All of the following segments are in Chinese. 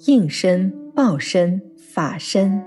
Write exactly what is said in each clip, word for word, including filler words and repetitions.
应身、报身、法身。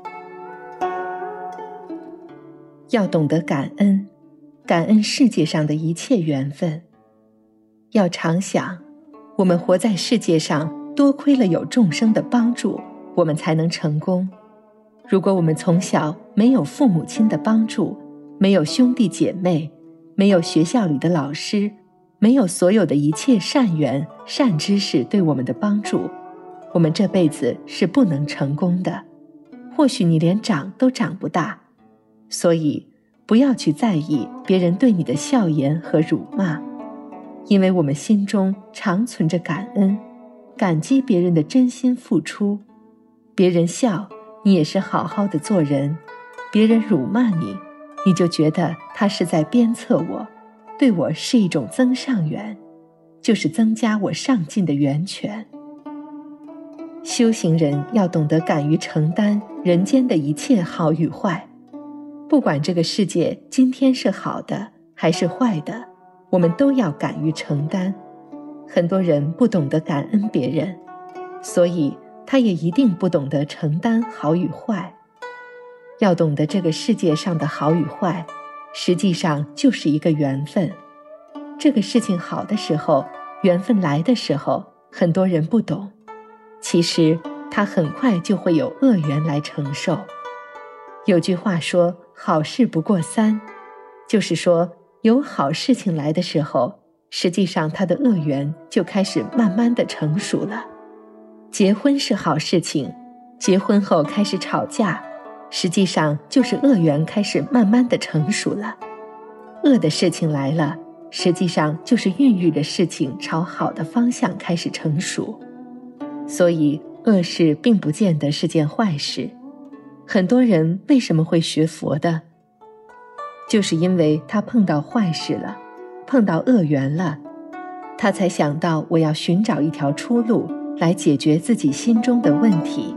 要懂得感恩，感恩世界上的一切缘分。要常想，我们活在世界上，多亏了有众生的帮助，我们才能成功。如果我们从小没有父母亲的帮助，没有兄弟姐妹，没有学校里的老师，没有所有的一切善缘、善知识对我们的帮助，我们这辈子是不能成功的。或许你连长都长不大。所以不要去在意别人对你的笑言和辱骂，因为我们心中常存着感恩，感激别人的真心付出。别人笑，你也是好好的做人；别人辱骂你，你就觉得他是在鞭策我，对我是一种增上缘，就是增加我上进的源泉。修行人要懂得敢于承担人间的一切好与坏，不管这个世界今天是好的还是坏的，我们都要敢于承担。很多人不懂得感恩别人，所以他也一定不懂得承担好与坏。要懂得这个世界上的好与坏，实际上就是一个缘分。这个事情好的时候，缘分来的时候，很多人不懂，其实他很快就会有恶缘来承受。有句话说，好事不过三，就是说有好事情来的时候，实际上他的恶缘就开始慢慢的成熟了。结婚是好事情，结婚后开始吵架，实际上就是恶缘开始慢慢的成熟了。恶的事情来了，实际上就是孕育的事情朝好的方向开始成熟。所以恶事并不见得是件坏事。很多人为什么会学佛的？就是因为他碰到坏事了，碰到恶缘了，他才想到我要寻找一条出路来解决自己心中的问题。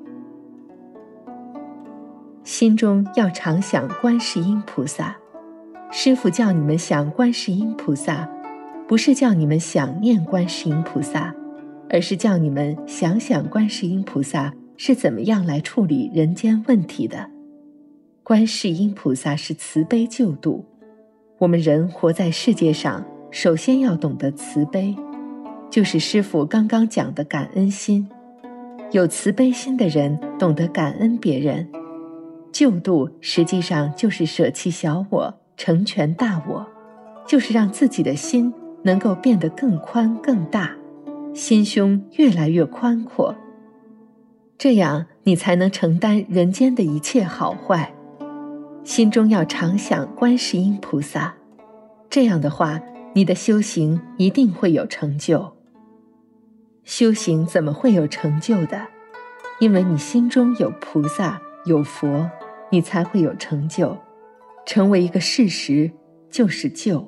心中要常想观世音菩萨。师父叫你们想观世音菩萨，不是叫你们想念观世音菩萨，而是叫你们想想观世音菩萨是怎么样来处理人间问题的。观世音菩萨是慈悲救度，我们人活在世界上，首先要懂得慈悲，就是师父刚刚讲的感恩心。有慈悲心的人懂得感恩别人，救度实际上就是舍弃小我，成全大我，就是让自己的心能够变得更宽更大，心胸越来越宽阔，这样你才能承担人间的一切好坏。心中要常想观世音菩萨，这样的话，你的修行一定会有成就。修行怎么会有成就的？因为你心中有菩萨，有佛，你才会有成就。成为一个事实，就是救。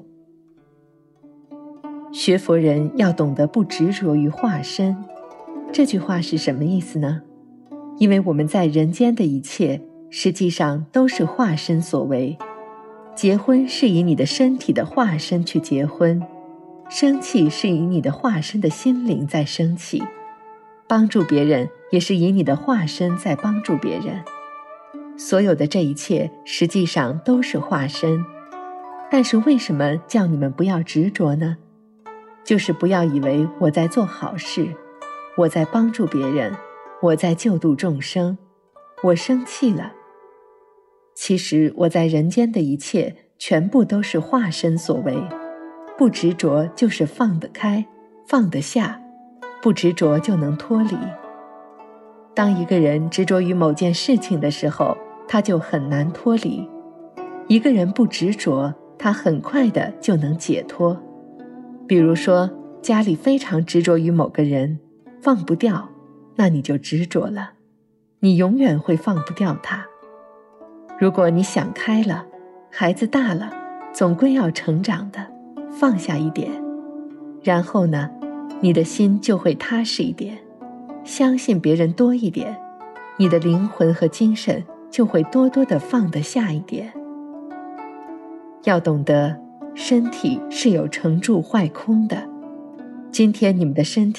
学佛人要懂得不执着于化身。这句话是什么意思呢？因为我们在人间的一切，实际上都是化身所为。结婚是以你的身体的化身去结婚，生气是以你的化身的心灵在生气，帮助别人也是以你的化身在帮助别人。所有的这一切实际上都是化身。但是为什么叫你们不要执着呢？就是不要以为我在做好事，我在帮助别人，我在救度众生，我生气了。其实我在人间的一切全部都是化身所为。不执着就是放得开，放得下，不执着就能脱离。当一个人执着于某件事情的时候，他就很难脱离。一个人不执着，他很快的就能解脱。比如说，家里非常执着于某个人，放不掉，那你就执着了，你永远会放不掉他。如果你想开了，孩子大了，总归要成长的，放下一点，然后呢，你的心就会踏实一点，相信别人多一点，你的灵魂和精神就会多多的放得下一点。要懂得，身体是有成住坏空的。今天你们的身体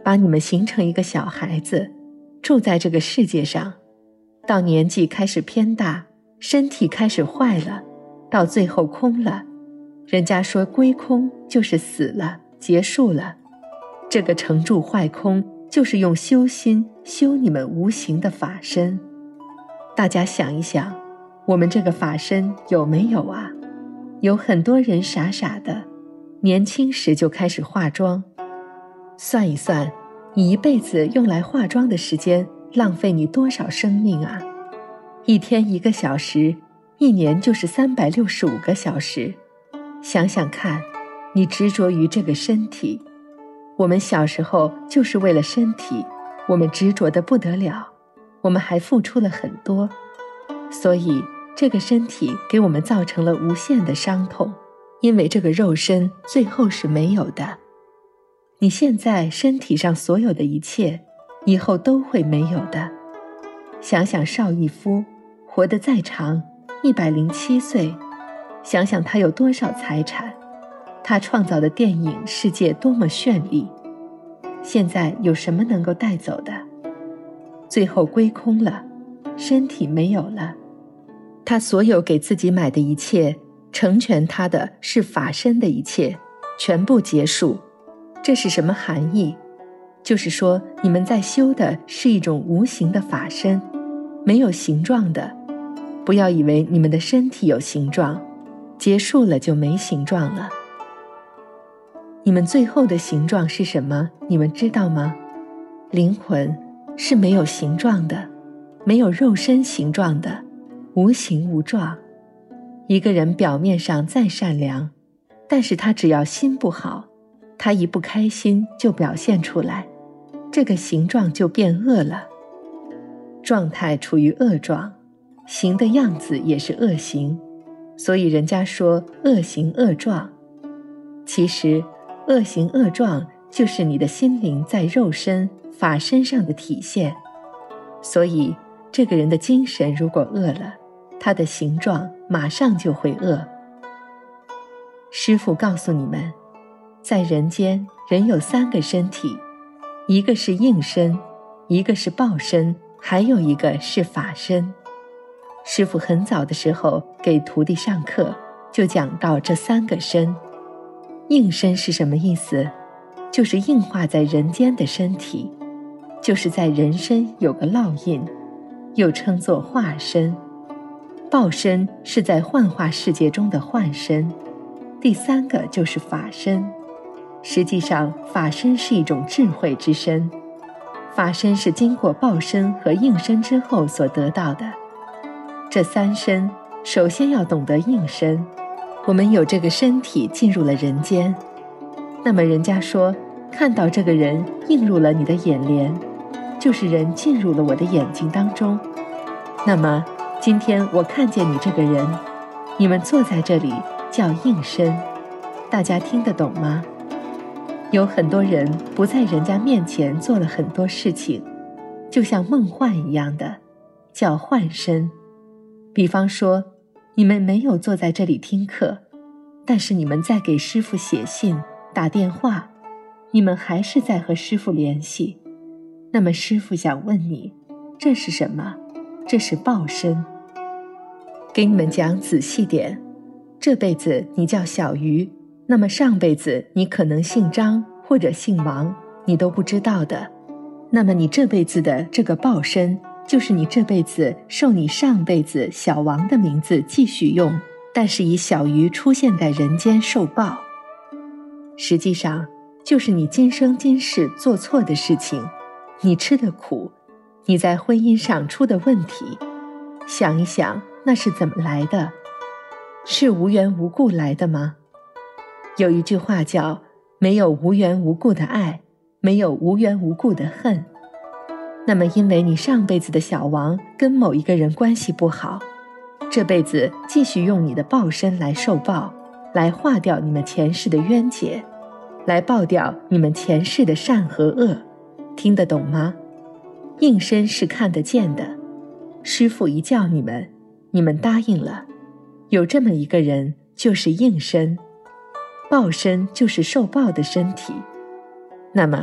把你们形成一个小孩子，住在这个世界上，到年纪开始偏大，身体开始坏了，到最后空了。人家说归空就是死了，结束了。这个成住坏空就是用修心修你们无形的法身。大家想一想，我们这个法身有没有啊？有很多人傻傻的，年轻时就开始化妆。算一算，你一辈子用来化妆的时间，浪费你多少生命啊？一天一个小时，一年就是三百六十五个小时。想想看，你执着于这个身体。我们小时候就是为了身体，我们执着得不得了，我们还付出了很多。所以这个身体给我们造成了无限的伤痛，因为这个肉身最后是没有的。你现在身体上所有的一切，以后都会没有的。想想邵逸夫活得再长，一百零七岁，想想他有多少财产，他创造的电影世界多么绚丽，现在有什么能够带走的？最后归空了，身体没有了。他所有给自己买的一切，成全他的是法身的一切，全部结束。这是什么含义？就是说你们在修的是一种无形的法身，没有形状的。不要以为你们的身体有形状，结束了就没形状了。你们最后的形状是什么？你们知道吗？灵魂是没有形状的，没有肉身形状的，无形无状。一个人表面上再善良，但是他只要心不好，他一不开心就表现出来，这个形状就变恶了。状态处于恶状，形的样子也是恶形，所以人家说恶形恶状。其实恶形恶状就是你的心灵在肉身法身上的体现。所以这个人的精神如果恶了，他的形状马上就会恶。师父告诉你们，在人间人有三个身体，一个是应身，一个是报身，还有一个是法身。师父很早的时候给徒弟上课，就讲到这三个身。应身是什么意思？就是映化在人间的身体，就是在人身有个烙印，又称作化身。报身是在幻化世界中的幻身。第三个就是法身。实际上法身是一种智慧之身，法身是经过报身和应身之后所得到的。这三身首先要懂得应身，我们有这个身体进入了人间，那么人家说看到这个人映入了你的眼帘，就是人进入了我的眼睛当中。那么今天我看见你这个人，你们坐在这里叫应身，大家听得懂吗？有很多人不在人家面前做了很多事情，就像梦幻一样的，叫幻身。比方说你们没有坐在这里听课，但是你们在给师父写信打电话，你们还是在和师父联系。那么师父想问你，这是什么？这是报身。给你们讲仔细点，这辈子你叫小鱼，那么上辈子你可能姓张或者姓王，你都不知道的。那么你这辈子的这个报身，就是你这辈子受你上辈子小王的名字继续用，但是以小鱼出现在人间受报。实际上就是你今生今世做错的事情，你吃的苦，你在婚姻上出的问题，想一想那是怎么来的？是无缘无故来的吗？有一句话叫没有无缘无故的爱，没有无缘无故的恨。那么因为你上辈子的小王跟某一个人关系不好，这辈子继续用你的报身来受报，来化掉你们前世的冤结，来报掉你们前世的善和恶。听得懂吗？应身是看得见的，师父一叫你们，你们答应了，有这么一个人就是应身。报身就是受报的身体。那么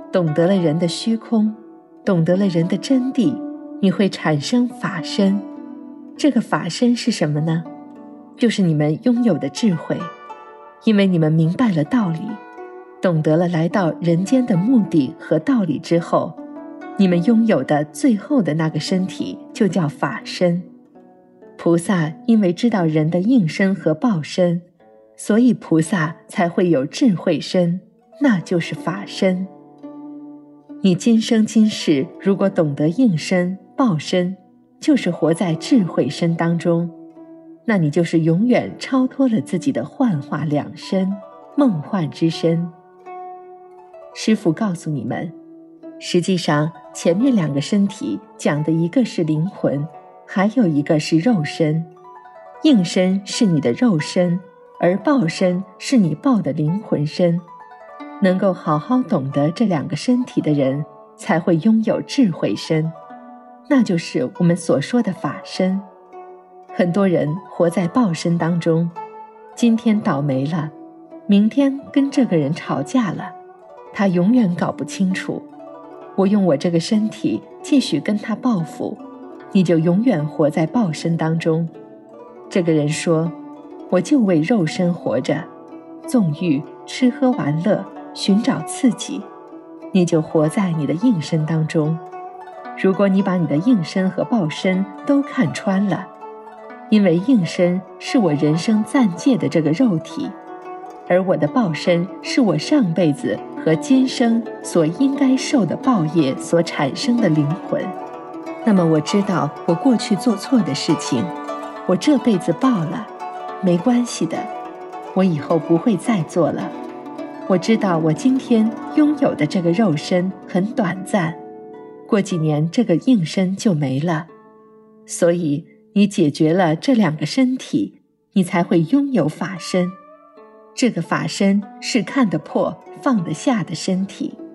懂得了人的虚空，懂得了人的真谛，你会产生法身。这个法身是什么呢？就是你们拥有的智慧。因为你们明白了道理，懂得了来到人间的目的和道理之后，你们拥有的最后的那个身体就叫法身。菩萨因为知道人的应身和报身，所以菩萨才会有智慧身，那就是法身。你今生今世如果懂得应身、报身，就是活在智慧身当中，那你就是永远超脱了自己的幻化两身、梦幻之身。师父告诉你们，实际上前面两个身体讲的一个是灵魂，还有一个是肉身。应身是你的肉身，而报身是你报的灵魂身。能够好好懂得这两个身体的人，才会拥有智慧身，那就是我们所说的法身。很多人活在报身当中，今天倒霉了，明天跟这个人吵架了，他永远搞不清楚。我用我这个身体继续跟他报复，你就永远活在报身当中。这个人说，我就为肉身活着，纵欲、吃喝玩乐，寻找刺激，你就活在你的应身当中。如果你把你的应身和报身都看穿了，因为应身是我人生暂借的这个肉体，而我的报身是我上辈子和今生所应该受的报业所产生的灵魂。那么我知道我过去做错的事情，我这辈子报了，没关系的，我以后不会再做了。我知道我今天拥有的这个肉身很短暂，过几年这个应身就没了。所以你解决了这两个身体，你才会拥有法身。这个法身是看得破、放得下的身体。